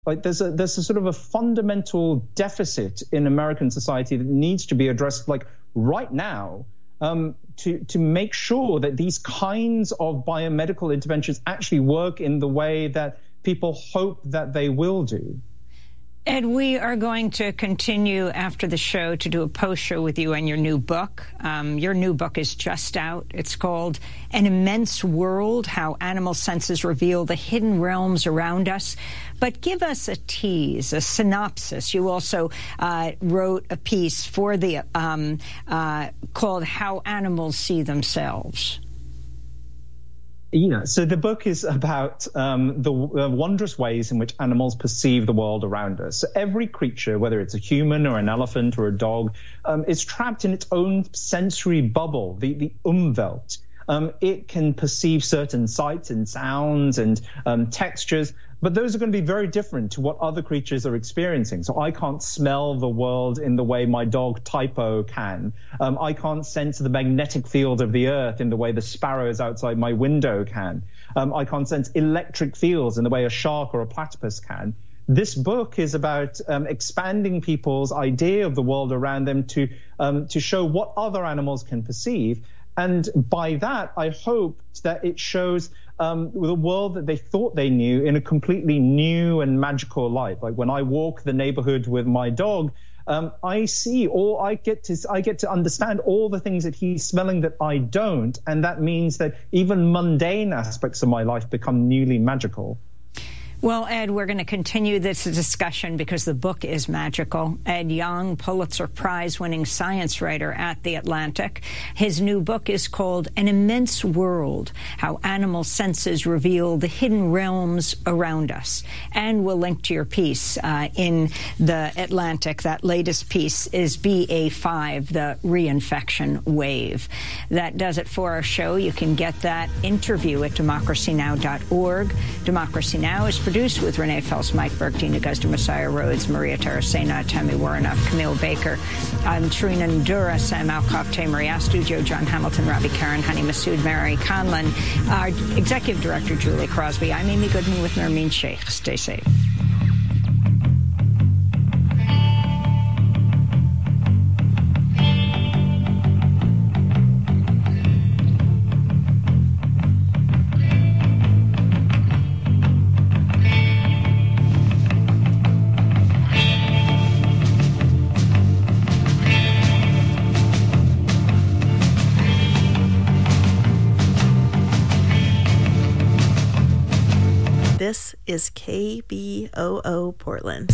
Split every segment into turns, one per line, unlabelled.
Like there's a sort of a fundamental deficit in American society that needs to be addressed like right now, to make sure that these kinds of biomedical interventions actually work in the way that people hope that they will do.
Ed, we are going to continue after the show to do a post-show with you on your new book. Your new book is just out. It's called An Immense World, How Animal Senses Reveal the Hidden Realms Around Us. But give us a tease, a synopsis. You also wrote a piece for the called How Animals See Themselves.
Yeah, so the book is about the wondrous ways in which animals perceive the world around us. So every creature, whether it's a human or an elephant or a dog, is trapped in its own sensory bubble, the Umwelt. It can perceive certain sights and sounds and textures, but those are going to be very different to what other creatures are experiencing. So I can't smell the world in the way my dog Typo can. I can't sense the magnetic field of the earth in the way the sparrows outside my window can. I can't sense electric fields in the way a shark or a platypus can. This book is about expanding people's idea of the world around them to show what other animals can perceive. And by that, I hope that it shows the world that they thought they knew in a completely new and magical light. Like when I walk the neighborhood with my dog, I get to understand all the things that he's smelling that I don't. And that means that even mundane aspects of my life become newly magical.
Well, Ed, we're going to continue this discussion because the book is magical. Ed Yong, Pulitzer Prize-winning science writer at The Atlantic. His new book is called An Immense World, How Animal Senses Reveal the Hidden Realms Around Us. And we'll link to your piece in The Atlantic. That latest piece is BA5, the reinfection wave. That does it for our show. You can get that interview at democracynow.org. Democracy Now! Is produced with Renee Fels, Mike Burke, Dina Guzder, Messiah Rhodes, Maria Taracena, Tammy Warrenoff, Camille Baker. I'm Trina Ndura, Sam Alcoff, Marie Astu, Joe John Hamilton, Robbie Karen, Honey Masood, Mary Conlon, our Executive Director, Julie Crosby. I'm Amy Goodman with Nermeen Sheikh. Stay safe.
This is KBOO Portland.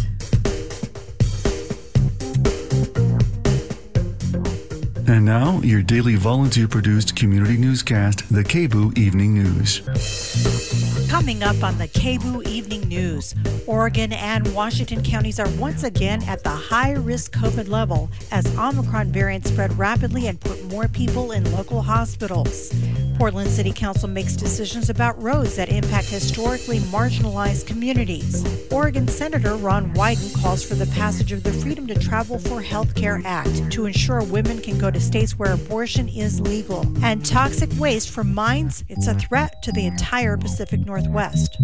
And now, your daily volunteer-produced community newscast, the KBOO Evening News.
Coming up on the KBOO Evening News, Oregon and Washington counties are once again at the high-risk COVID level as Omicron variants spread rapidly and put more people in local hospitals. Portland City Council makes decisions about roads that impact historically marginalized communities. Oregon Senator Ron Wyden calls for the passage of the Freedom to Travel for Healthcare Act to ensure women can go to states where abortion is legal. And toxic waste from mines, it's a threat to the entire Pacific Northwest.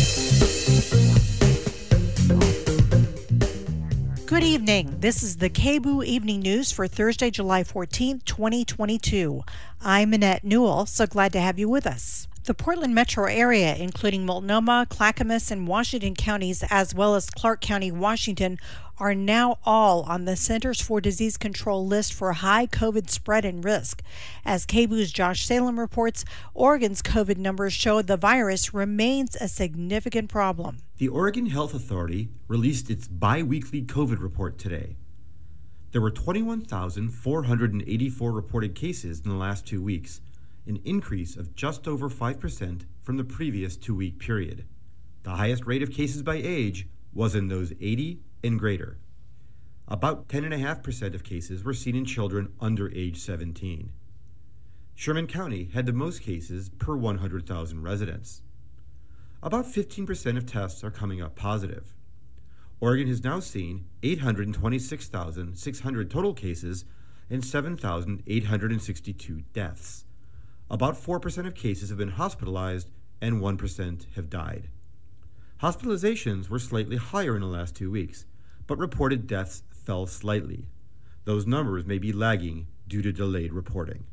Good evening. This is the KBOO Evening News for Thursday, July 14th, 2022. I'm Annette Newell, so glad to have you with us. The Portland metro area, including Multnomah, Clackamas, and Washington counties, as well as Clark County, Washington, are now all on the Centers for Disease Control list for high COVID spread and risk. As KBOO's Josh Salem reports, Oregon's COVID numbers show the virus remains a significant problem.
The Oregon Health Authority released its bi-weekly COVID report today. There were 21,484 reported cases in the last 2 weeks, an increase of just over 5% from the previous 2-week period. The highest rate of cases by age was in those 80 and greater. About 10.5% of cases were seen in children under age 17. Sherman County had the most cases per 100,000 residents. About 15% of tests are coming up positive. Oregon has now seen 826,600 total cases and 7,862 deaths. About 4% of cases have been hospitalized and 1% have died. Hospitalizations were slightly higher in the last 2 weeks, but reported deaths fell slightly. Those numbers may be lagging due to delayed reporting.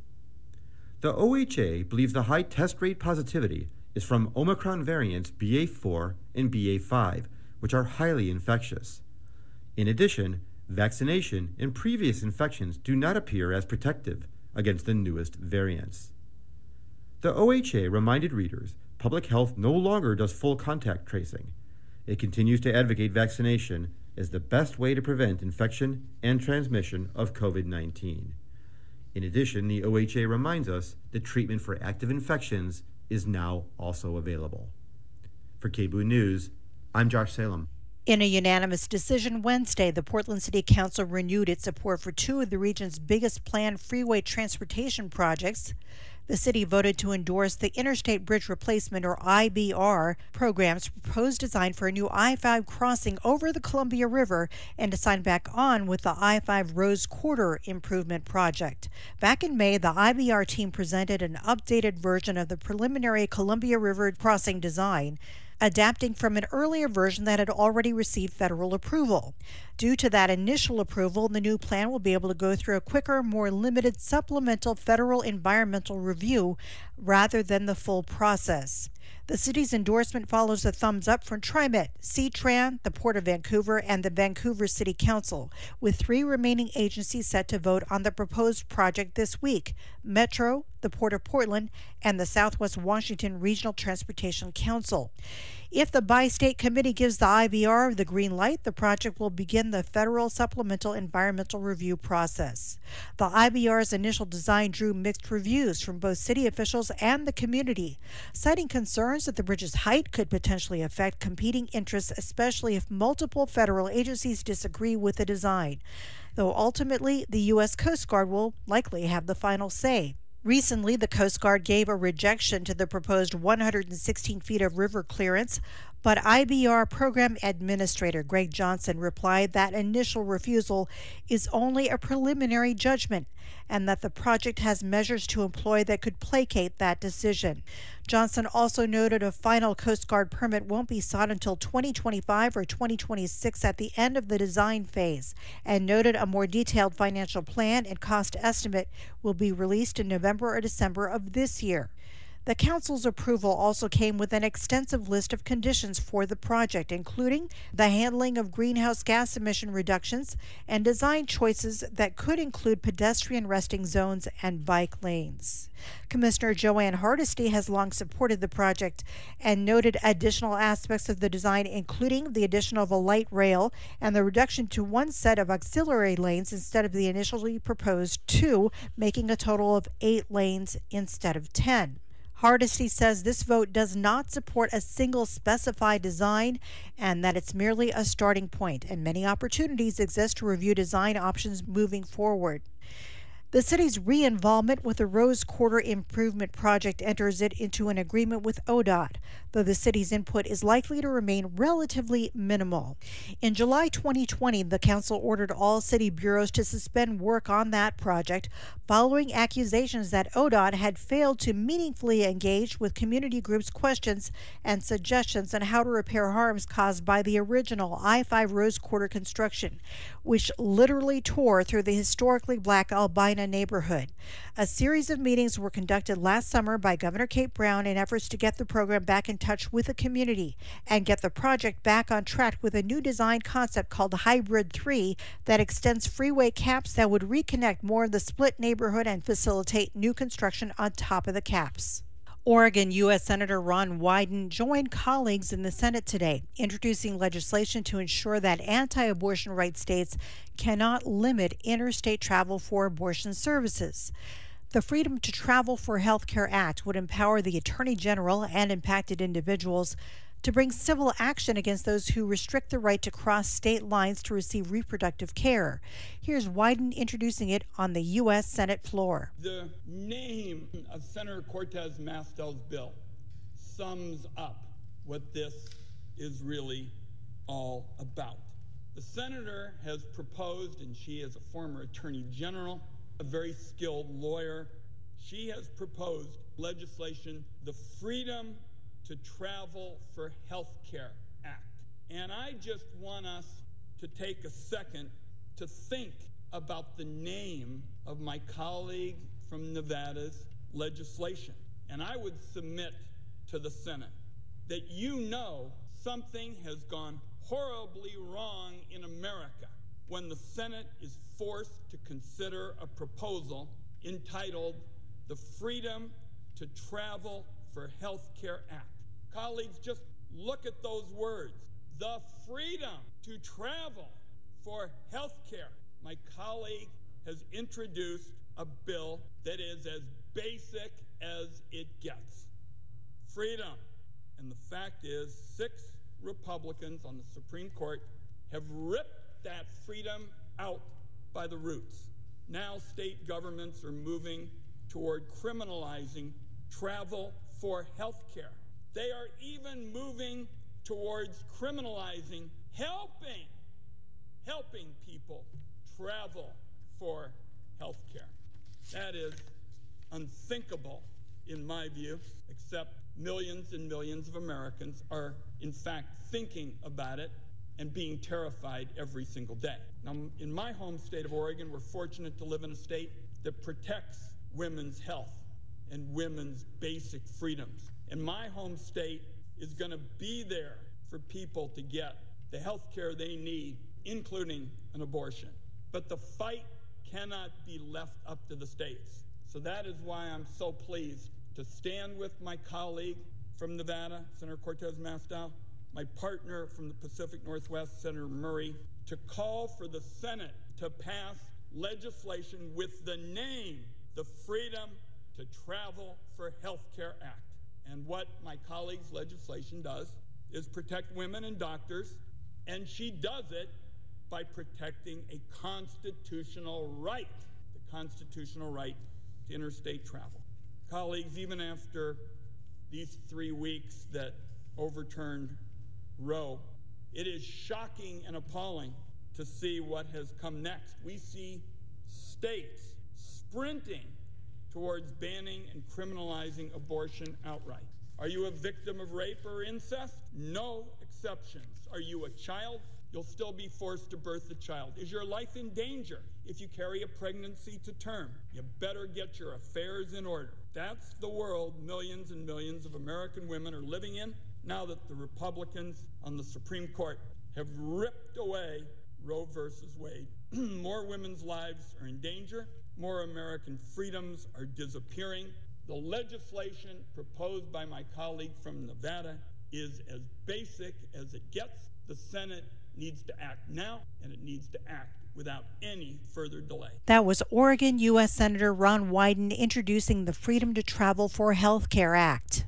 The OHA believes the high test rate positivity is from Omicron variants BA4 and BA5, which are highly infectious. In addition, vaccination and previous infections do not appear as protective against the newest variants. The OHA reminded readers public health no longer does full contact tracing. It continues to advocate vaccination as the best way to prevent infection and transmission of COVID-19. In addition, the OHA reminds us that treatment for active infections is now also available. For KBOO News, I'm Josh Salem.
In a unanimous decision Wednesday, the Portland City Council renewed its support for two of the region's biggest planned freeway transportation projects. The city voted to endorse the Interstate Bridge Replacement, or IBR, program's proposed design for a new I-5 crossing over the Columbia River and to sign back on with the I-5 Rose Quarter Improvement Project. Back in May, the IBR team presented an updated version of the preliminary Columbia River crossing design, adapting from an earlier version that had already received federal approval. Due to that initial approval, the new plan will be able to go through a quicker, more limited supplemental federal environmental review rather than the full process. The city's endorsement follows a thumbs up from TriMet, C-Tran, the Port of Vancouver, and the Vancouver City Council, with three remaining agencies set to vote on the proposed project this week: Metro, the Port of Portland, and the Southwest Washington Regional Transportation Council. If the bi-state committee gives the IBR the green light, the project will begin the federal supplemental environmental review process. The IBR's initial design drew mixed reviews from both city officials and the community, citing concerns that the bridge's height could potentially affect competing interests, especially if multiple federal agencies disagree with the design, though ultimately the U.S. Coast Guard will likely have the final say. Recently, the Coast Guard gave a rejection to the proposed 116 feet of river clearance, but IBR Program Administrator Greg Johnson replied that initial refusal is only a preliminary judgment and that the project has measures to employ that could placate that decision. Johnson also noted a final Coast Guard permit won't be sought until 2025 or 2026 at the end of the design phase, and noted a more detailed financial plan and cost estimate will be released in November or December of this year. The Council's approval also came with an extensive list of conditions for the project, including the handling of greenhouse gas emission reductions and design choices that could include pedestrian resting zones and bike lanes. Commissioner Joanne Hardesty has long supported the project and noted additional aspects of the design, including the addition of a light rail and the reduction to one set of auxiliary lanes instead of the initially proposed two, making a total of 8 lanes instead of 10. Hardesty says this vote does not support a single specified design and that it's merely a starting point, and many opportunities exist to review design options moving forward. The city's re-involvement with the Rose Quarter Improvement Project enters it into an agreement with ODOT, though the city's input is likely to remain relatively minimal. In July 2020, the council ordered all city bureaus to suspend work on that project following accusations that ODOT had failed to meaningfully engage with community groups' questions and suggestions on how to repair harms caused by the original I-5 Rose Quarter construction, which literally tore through the historically black Albina neighborhood. A series of meetings were conducted last summer by Governor Kate Brown in efforts to get the program back in touch with the community and get the project back on track with a new design concept called Hybrid 3 that extends freeway caps that would reconnect more of the split neighborhood and facilitate new construction on top of the caps. Oregon U.S. Senator Ron Wyden joined colleagues in the Senate today, introducing legislation to ensure that anti-abortion rights states cannot limit interstate travel for abortion services. The Freedom to Travel for Health Care Act would empower the Attorney General and impacted individuals to bring civil action against those who restrict the right to cross state lines to receive reproductive care. Here's Wyden introducing it on the U.S. Senate floor.
The name of Senator Cortez Mastel's bill sums up what this is really all about. The senator has proposed, and she is a former attorney general, a very skilled lawyer, she has proposed legislation, the Freedom to Travel for Health Care Act. And I just want us to take a second to think about the name of my colleague from Nevada's legislation. And I would submit to the Senate that something has gone horribly wrong in America when the Senate is forced to consider a proposal entitled the Freedom to Travel for Healthcare Act. Colleagues, just look at those words. The freedom to travel for healthcare. My colleague has introduced a bill that is as basic as it gets. Freedom. And the fact is, 6 Republicans on the Supreme Court have ripped that freedom out by the roots. Now state governments are moving toward criminalizing travel for health care. They are even moving towards criminalizing helping people travel for health care. That is unthinkable in my view, except millions and millions of Americans are in fact thinking about it and being terrified every single day. Now, in my home state of Oregon, we're fortunate to live in a state that protects women's health and women's basic freedoms. And my home state is going to be there for people to get the health care they need, including an abortion. But the fight cannot be left up to the states. So that is why I'm so pleased to stand with my colleague from Nevada, Senator Cortez Masto, my partner from the Pacific Northwest, Senator Murray, to call for the Senate to pass legislation with the name, the Freedom to Travel for Healthcare Act. And what my colleague's legislation does is protect women and doctors, and she does it by protecting a constitutional right, the constitutional right to interstate travel. Colleagues, even after these 3 weeks that overturned Roe, it is shocking and appalling to see what has come next. We see states sprinting towards banning and criminalizing abortion outright. Are you a victim of rape or incest? No exceptions. Are you a child? You'll still be forced to birth a child. Is your life in danger if you carry a pregnancy to term? You better get your affairs in order. That's the world millions and millions of American women are living in now that the Republicans on the Supreme Court have ripped away Roe versus Wade. More women's lives are in danger. More American freedoms are disappearing. The legislation proposed by my colleague from Nevada is as basic as it gets. The Senate needs to act now, and it needs to act without any further delay.
That was Oregon U.S. Senator Ron Wyden introducing the Freedom to Travel for Healthcare Act.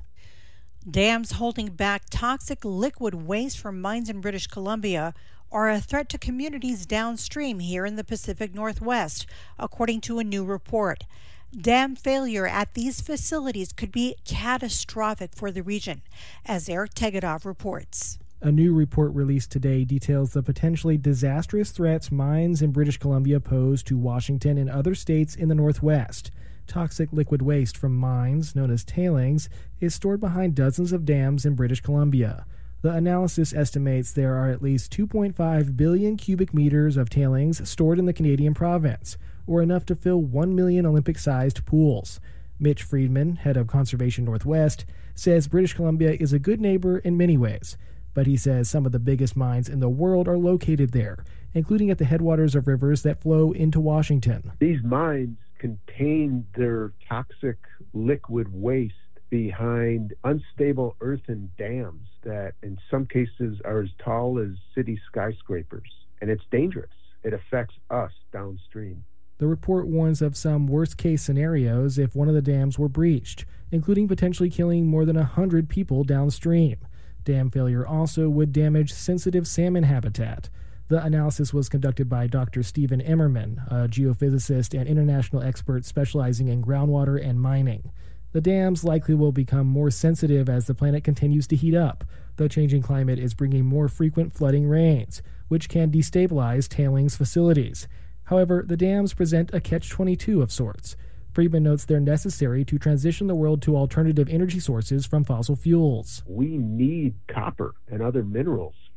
Dams holding back toxic liquid waste from mines in British Columbia are a threat to communities downstream here in the Pacific Northwest, according to a new report. Dam failure at these facilities could be catastrophic for the region, as Eric Tegetthoff reports.
A new report released today details the potentially disastrous threats mines in British Columbia pose to Washington and other states in the Northwest. Toxic liquid waste from mines, known as tailings, is stored behind dozens of dams in British Columbia. The analysis estimates there are at least 2.5 billion cubic meters of tailings stored in the Canadian province, or enough to fill 1 million Olympic-sized pools. Mitch Friedman, head of Conservation Northwest, says British Columbia is a good neighbor in many ways, but he says some of the biggest mines in the world are located there, including at the headwaters of rivers that flow into Washington.
These mines contain their toxic liquid waste behind unstable earthen dams that in some cases are as tall as city skyscrapers. And it's dangerous. It affects us downstream.
The report warns of some worst-case scenarios if one of the dams were breached, including potentially killing more than 100 people downstream. Dam failure also would damage sensitive salmon habitat. The analysis was conducted by Dr. Stephen Emmerman, a geophysicist and international expert specializing in groundwater and mining. The dams likely will become more sensitive as the planet continues to heat up. The changing climate is bringing more frequent flooding rains, which can destabilize tailings facilities. However, the dams present a catch-22 of sorts. Friedman notes they're necessary to transition the world to alternative energy sources from fossil fuels.
We need copper and other minerals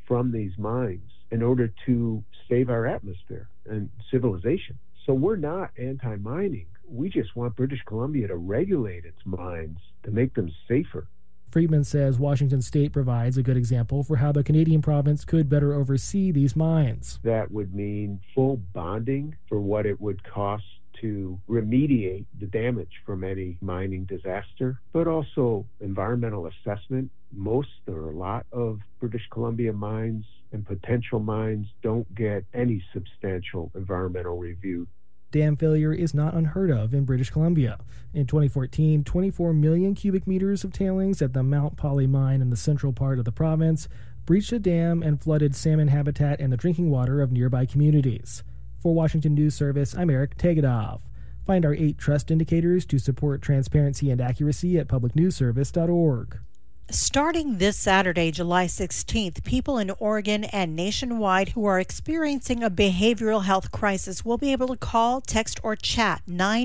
from these mines in order to save our atmosphere and civilization. So we're not anti-mining. We just want British Columbia to regulate its mines to make them safer.
Friedman says Washington State provides a good example for how the Canadian province could better oversee these mines.
That would mean full bonding for what it would cost to remediate the damage from any mining disaster, but also environmental assessment. Most or a lot of British Columbia mines and potential mines don't get any substantial environmental review.
Dam failure is not unheard of in British Columbia. In 2014, 24 million cubic meters of tailings at the Mount Polley mine in the central part of the province breached a dam and flooded salmon habitat and the drinking water of nearby communities. For Washington News Service, I'm Eric Tegedoff. Find our 8 trust indicators to support transparency and accuracy at publicnewsservice.org.
Starting this Saturday, July 16th, people in Oregon and nationwide who are experiencing a behavioral health crisis will be able to call, text, or chat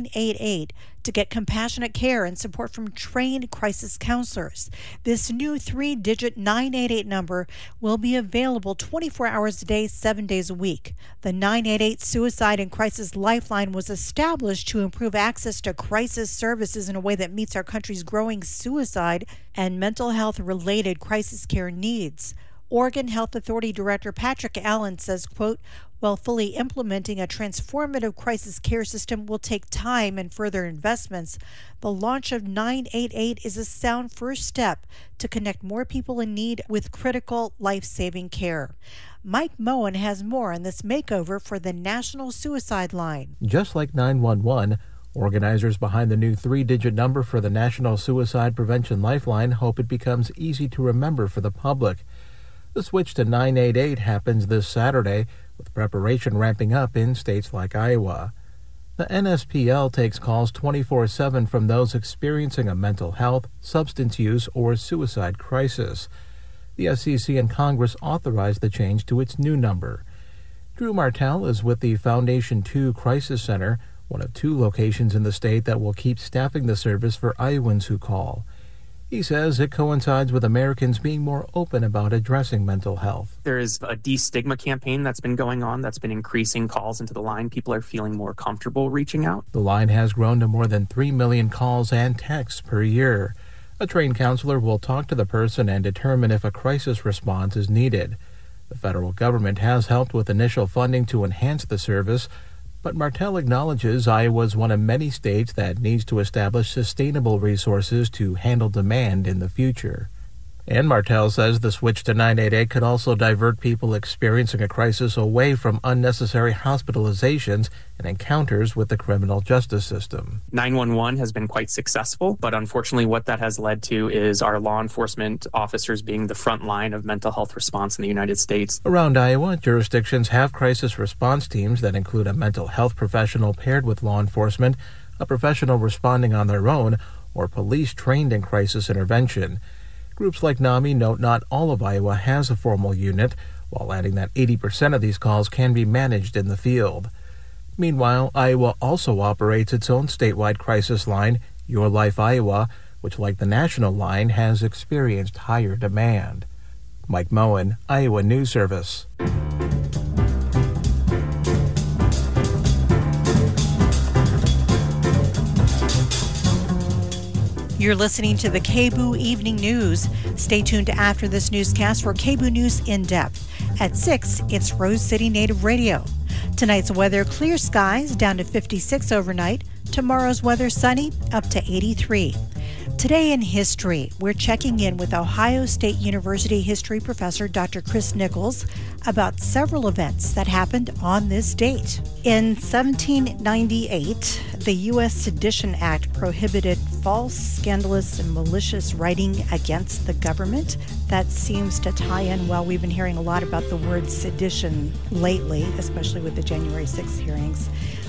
988 to get compassionate care and support from trained crisis counselors. This new 3-digit 988 number will be available 24 hours a day, 7 days a week. The 988 Suicide and Crisis Lifeline was established to improve access to crisis services in a way that meets our country's growing suicide and mental health-related crisis care needs. Oregon Health Authority Director Patrick Allen says, quote, while fully implementing a transformative crisis care system will take time and further investments, the launch of 988 is a sound first step to connect more people in need with critical life-saving care. Mike Moen has more on this makeover for the National Suicide Line.
Just like 911, organizers behind the new 3-digit number for the National Suicide Prevention Lifeline hope it becomes easy to remember for the public. The switch to 988 happens this Saturday, with preparation ramping up in states like Iowa. The NSPL takes calls 24/7 from those experiencing a mental health, substance use, or suicide crisis. The SEC and Congress authorized the change to its new number. Drew Martell is with the Foundation 2 Crisis Center, one of 2 locations in the state that will keep staffing the service for Iowans who call. He says it coincides with Americans being more open about addressing mental health.
There is a de-stigma campaign that's been going on that's been increasing calls into the line. People are feeling more comfortable reaching out.
The line has grown to more than 3 million calls and texts per year. A trained counselor will talk to the person and determine if a crisis response is needed. The federal government has helped with initial funding to enhance the service, but Martell acknowledges Iowa is one of many states that needs to establish sustainable resources to handle demand in the future. And Martell says the switch to 988 could also divert people experiencing a crisis away from unnecessary hospitalizations and encounters with the criminal justice system.
911 has been quite successful, but unfortunately what that has led to is our law enforcement officers being the front line of mental health response in the United States.
Around Iowa, jurisdictions have crisis response teams that include a mental health professional paired with law enforcement, a professional responding on their own, or police trained in crisis intervention. Groups like NAMI note not all of Iowa has a formal unit, while adding that 80% of these calls can be managed in the field. Meanwhile, Iowa also operates its own statewide crisis line, Your Life Iowa, which, like the national line, has experienced higher demand. Mike Moen, Iowa News Service.
You're listening to the KBOO Evening News. Stay tuned after this newscast for KBOO News In Depth. At 6, it's Rose City Native Radio. Tonight's weather, clear skies, down to 56 overnight. Tomorrow's weather, sunny, up to 83. Today in history, we're checking in with Ohio State University history professor Dr. Chris Nichols about several events that happened on this date. In 1798, the U.S. Sedition Act prohibited false, scandalous, and malicious writing against the government. That seems to tie in well. We've been hearing a lot about the word sedition lately, especially with the January 6th hearings.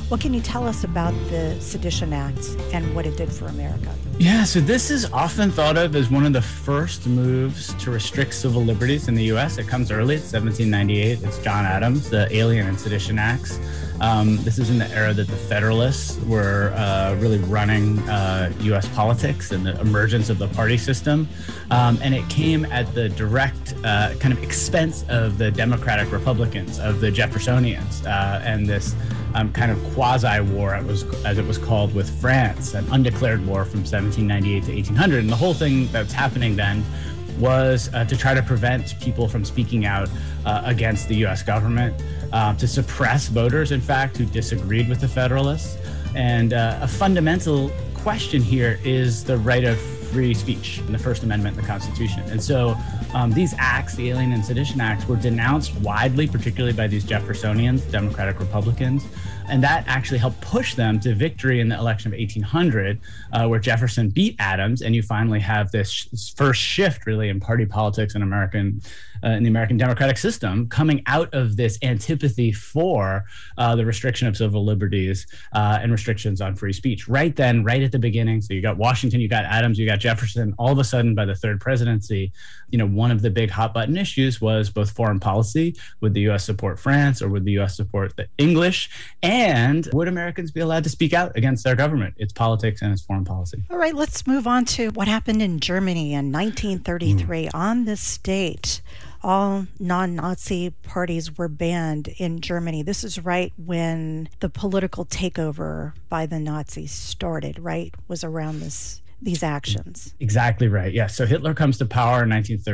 What can you tell us about the Sedition Act and what it did for America?
Yeah, so this is often thought of as one of the first moves to restrict civil liberties in the U.S. It comes early, it's 1798. It's John Adams, the Alien and Sedition Acts. This is in the era that the Federalists were really running U.S. politics and the emergence of the party system. And it came at the direct kind of expense of the Democratic Republicans, of the Jeffersonians, and this kind of quasi-war, as it was called, with France, an undeclared war from 1798 to 1800. And the whole thing that's happening then was to try to prevent people from speaking out against the U.S. government, to suppress voters, in fact, who disagreed with the Federalists. And a fundamental question here is the right of free speech in the First Amendment in the Constitution. And so these acts, the Alien and Sedition Acts, were denounced widely, particularly by these Jeffersonians, Democratic Republicans. And that actually helped push them to victory in the election of 1800, where Jefferson beat Adams. And you finally have this first shift, really, in party politics in the American democratic system, coming out of this antipathy for the restriction of civil liberties and restrictions on free speech. Right then, right at the beginning, so you got Washington, you got Adams, you got Jefferson. All of a sudden, by the third presidency, one of the big hot button issues was both foreign policy. Would the U.S. support France, or would the U.S. support the English? And would Americans be allowed to speak out against their government, its politics and its foreign policy?
All right, let's move on to what happened in Germany in 1933. On this date, all non-Nazi parties were banned in Germany. This is right when the political takeover by the Nazis started, right? Was around these actions.
Exactly right. Yeah. So Hitler comes to power in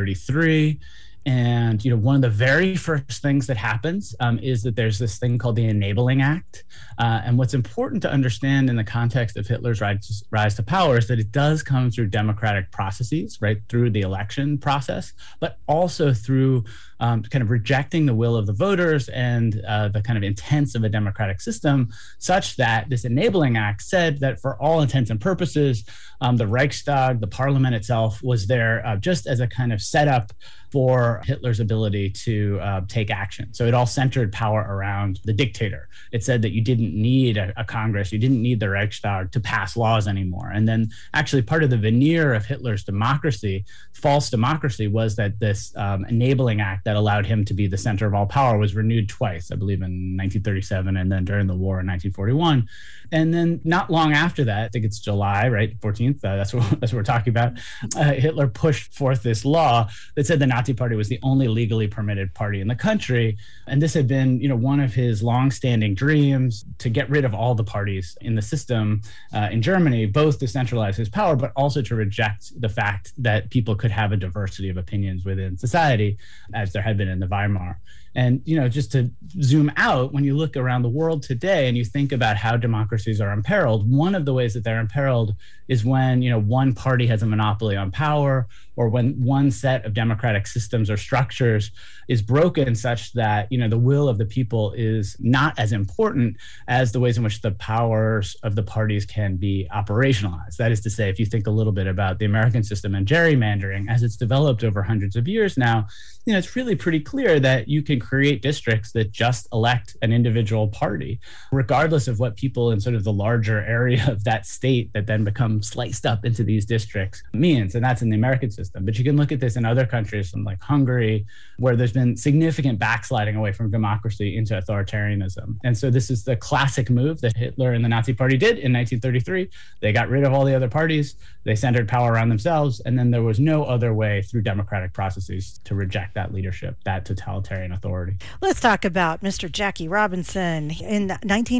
1933. And, one of the very first things that happens is that there's this thing called the Enabling Act. And what's important to understand in the context of Hitler's rise to power is that it does come through democratic processes, right, through the election process, but also through kind of rejecting the will of the voters and the kind of intents of a democratic system, such that this Enabling Act said that for all intents and purposes, the Reichstag, the parliament itself, was there just as a kind of setup for Hitler's ability to take action. So it all centered power around the dictator. It said that you didn't need a Congress, you didn't need the Reichstag to pass laws anymore. And then actually part of the veneer of Hitler's democracy, false democracy, was that this Enabling Act that allowed him to be the center of all power was renewed twice, I believe in 1937 and then during the war in 1941. And then not long after that, I think it's July, right, 14th, that's what we're talking about, Hitler pushed forth this law that said the Nazi Party was the only legally permitted party in the country. And this had been, one of his longstanding dreams, to get rid of all the parties in the system in Germany, both to centralize his power, but also to reject the fact that people could have a diversity of opinions within society, as there had been in the Weimar. And, just to zoom out, when you look around the world today and you think about how democracies are imperiled, one of the ways that they're imperiled is when, one party has a monopoly on power, or when one set of democratic systems or structures is broken such that, the will of the people is not as important as the ways in which the powers of the parties can be operationalized. That is to say, if you think a little bit about the American system and gerrymandering, as it's developed over hundreds of years now, it's really pretty clear that you can create districts that just elect an individual party, regardless of what people in sort of the larger area of that state that then become sliced up into these districts means. And that's in the American system. But you can look at this in other countries, like Hungary, where there's been significant backsliding away from democracy into authoritarianism. And so this is the classic move that Hitler and the Nazi Party did in 1933. They got rid of all the other parties. They centered power around themselves. And then there was no other way through democratic processes to reject that leadership, that totalitarian authority.
Let's talk about Mr. Jackie Robinson. In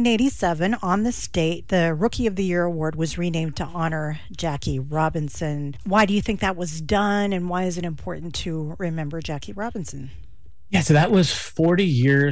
1987, on this date, the Rookie of the Year award was renamed to honor Jackie Robinson. Why do you think that was done, and why is it important to remember Jackie Robinson?
Yeah, so that was roughly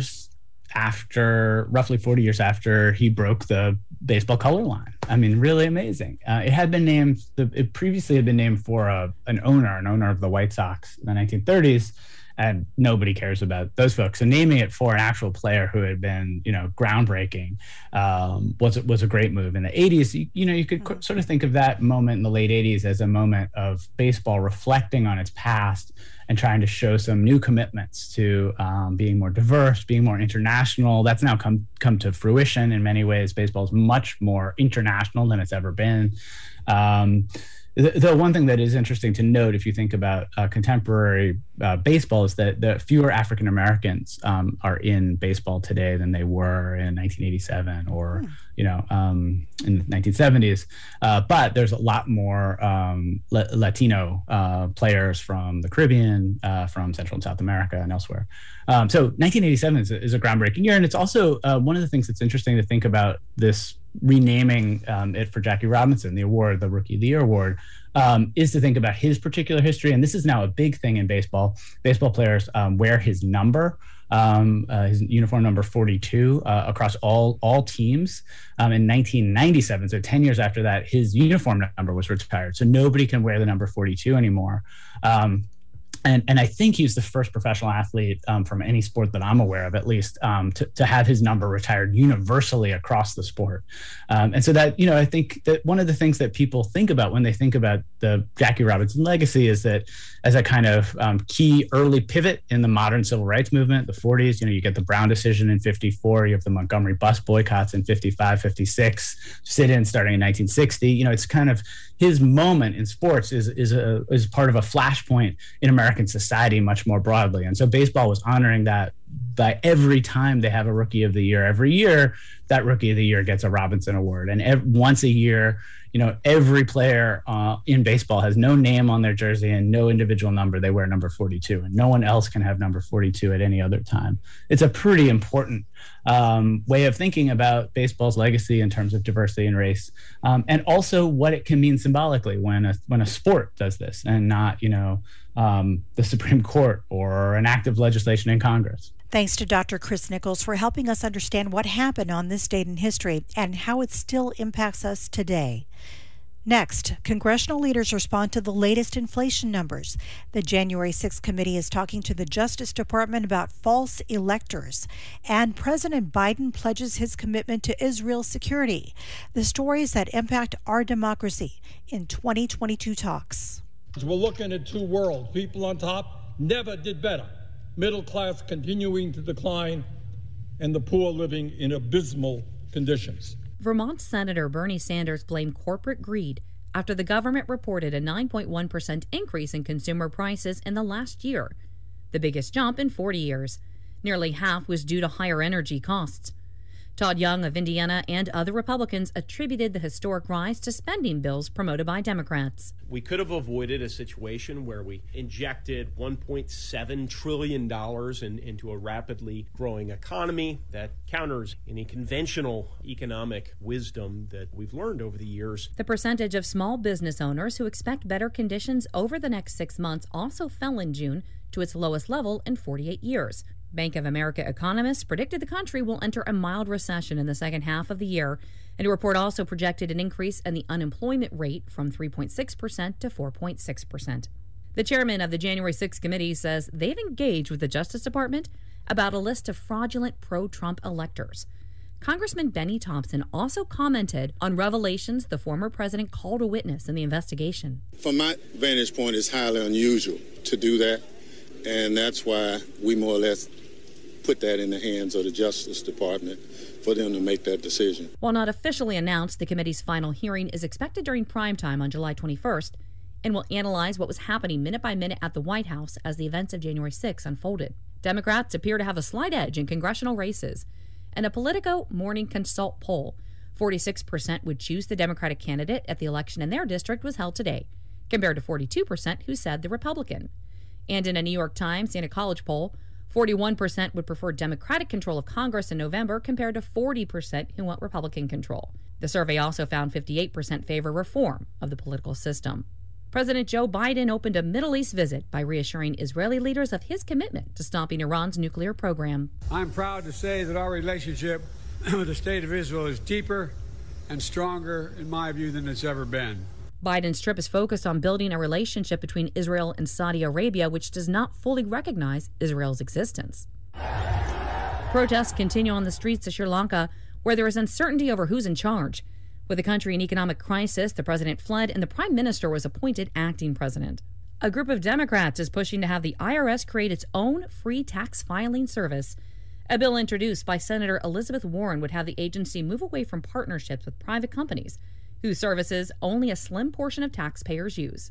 40 years after he broke the baseball color line. I mean, really amazing. It had been named, it previously had been named for an owner of the White Sox in the 1930s, and nobody cares about those folks. So naming it for an actual player who had been, groundbreaking was a great move. In the 80s, you could sort of think of that moment in the late 80s as a moment of baseball reflecting on its past and trying to show some new commitments to being more diverse, being more international. That's now come to fruition in many ways. Baseball is much more international than it's ever been. The one thing that is interesting to note, if you think about contemporary baseball, is that the fewer African Americans are in baseball today than they were in 1987 or in the 1970s. But there's a lot more Latino players from the Caribbean, from Central and South America, and elsewhere. So 1987 is a groundbreaking year, and it's also one of the things that's interesting to think about this renaming it for Jackie Robinson, the award, the Rookie of the Year award, is to think about his particular history. And this is now a big thing in baseball. Baseball players wear his number, his uniform number 42, across all teams. In 1997, so 10 years after that, his uniform number was retired. So nobody can wear the number 42 anymore. And I think he's the first professional athlete from any sport that I'm aware of, at least, to have his number retired universally across the sport. And so that, I think that one of the things that people think about when they think about the Jackie Robinson legacy is that as a kind of key early pivot in the modern civil rights movement, the 40s, you get the Brown decision in 54, you have the Montgomery bus boycotts in 55, 56, sit-in starting in 1960. It's kind of his moment in sports is part of a flashpoint in American society much more broadly. And so baseball was honoring that by every time they have a Rookie of the Year. Every year, that Rookie of the Year gets a Robinson Award. And once a year, every player in baseball has no name on their jersey and no individual number. They wear number 42, and no one else can have number 42 at any other time. It's a pretty important way of thinking about baseball's legacy in terms of diversity and race, and also what it can mean symbolically when a sport does this, and not the Supreme Court or an act of legislation in Congress.
Thanks to Dr. Chris Nichols for helping us understand what happened on this date in history and how it still impacts us today. Next, congressional leaders respond to the latest inflation numbers. The January 6th committee is talking to the Justice Department about false electors. And President Biden pledges his commitment to Israel's security. The stories that impact our democracy in 2022 talks.
We're looking at two worlds. People on top never did better. Middle class continuing to decline, and the poor living in abysmal conditions.
Vermont Senator Bernie Sanders blamed corporate greed after the government reported a 9.1% increase in consumer prices in the last year, the biggest jump in 40 years. Nearly half was due to higher energy costs. Todd Young of Indiana and other Republicans attributed the historic rise to spending bills promoted by Democrats.
We could have avoided a situation where we injected $1.7 trillion into a rapidly growing economy that counters any conventional economic wisdom that we've learned over the years.
The percentage of small business owners who expect better conditions over the next 6 months also fell in June to its lowest level in 48 years. Bank of America economists predicted the country will enter a mild recession in the second half of the year, and a report also projected an increase in the unemployment rate from 3.6% to 4.6%. The chairman of the January 6th committee says they've engaged with the Justice Department about a list of fraudulent pro-Trump electors. Congressman Benny Thompson also commented on revelations the former president called a witness in the investigation.
From my vantage point, it's highly unusual to do that, and that's why we more or less put that in the hands of the Justice Department for them to make that decision.
While not officially announced, the committee's final hearing is expected during prime time on July 21st and will analyze what was happening minute by minute at the White House as the events of January 6 unfolded. Democrats appear to have a slight edge in congressional races. In a Politico Morning Consult poll, 46% would choose the Democratic candidate if the election in their district was held today, compared to 42% who said the Republican. And in a New York Times Santa College poll, 41% would prefer Democratic control of Congress in November compared to 40% who want Republican control. The survey also found 58% favor reform of the political system. President Joe Biden opened a Middle East visit by reassuring Israeli leaders of his commitment to stopping Iran's nuclear program.
I'm proud to say that our relationship with the State of Israel is deeper and stronger, in my view, than it's ever been.
Biden's trip is focused on building a relationship between Israel and Saudi Arabia, which does not fully recognize Israel's existence. Protests continue on the streets of Sri Lanka, where there is uncertainty over who's in charge. With the country in economic crisis, the president fled and the prime minister was appointed acting president. A group of Democrats is pushing to have the IRS create its own free tax filing service. A bill introduced by Senator Elizabeth Warren would have the agency move away from partnerships with private companies whose services only a slim portion of taxpayers use.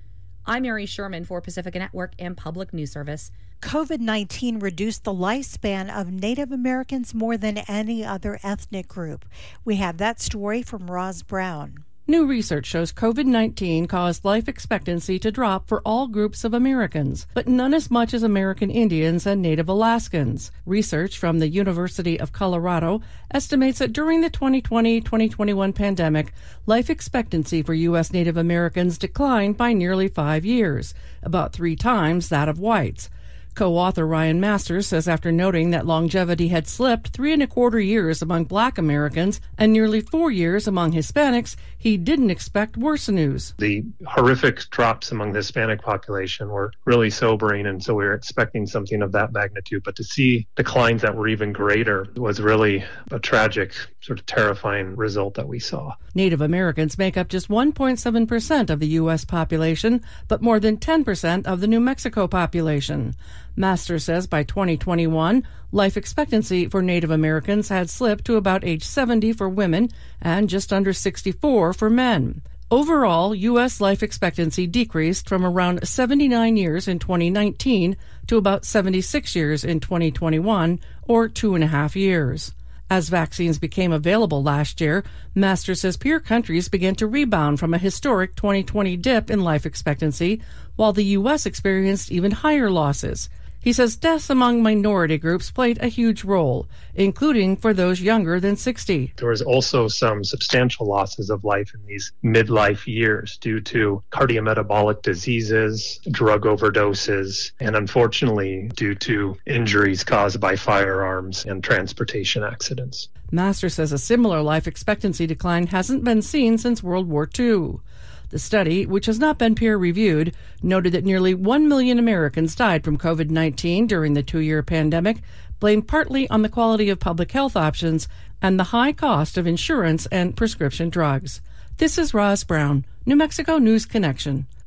I'm Mary Sherman for Pacifica Network and Public News Service.
COVID-19 reduced the lifespan of Native Americans more than any other ethnic group. We have that story from Roz Brown.
New research shows COVID-19 caused life expectancy to drop for all groups of Americans, but none as much as American Indians and Native Alaskans. Research from the University of Colorado estimates that during the 2020-2021 pandemic, life expectancy for U.S. Native Americans declined by nearly 5 years, about 3 times that of whites. Co-author Ryan Masters says after noting that longevity had slipped 3.25 years among Black Americans and nearly 4 years among Hispanics, he didn't expect worse news.
The horrific drops among the Hispanic population were really sobering, and so we were expecting something of that magnitude. But to see declines that were even greater was really a tragic, sort of terrifying result that we saw.
Native Americans make up just 1.7% of the U.S. population, but more than 10% of the New Mexico population. Master says by 2021, life expectancy for Native Americans had slipped to about age 70 for women and just under 64 for men. Overall, U.S. life expectancy decreased from around 79 years in 2019 to about 76 years in 2021, or 2.5 years. As vaccines became available last year, Master says peer countries began to rebound from a historic 2020 dip in life expectancy, while the U.S. experienced even higher losses. He says deaths among minority groups played a huge role, including for those younger than 60.
There was also some substantial losses of life in these midlife years due to cardiometabolic diseases, drug overdoses, and unfortunately due to injuries caused by firearms and transportation accidents.
Master says a similar life expectancy decline hasn't been seen since World War II. The study, which has not been peer-reviewed, noted that nearly 1 million Americans died from COVID-19 during the 2-year pandemic, blamed partly on the quality of public health options and the high cost of insurance and prescription drugs. This is Roz Brown, New Mexico News Connection.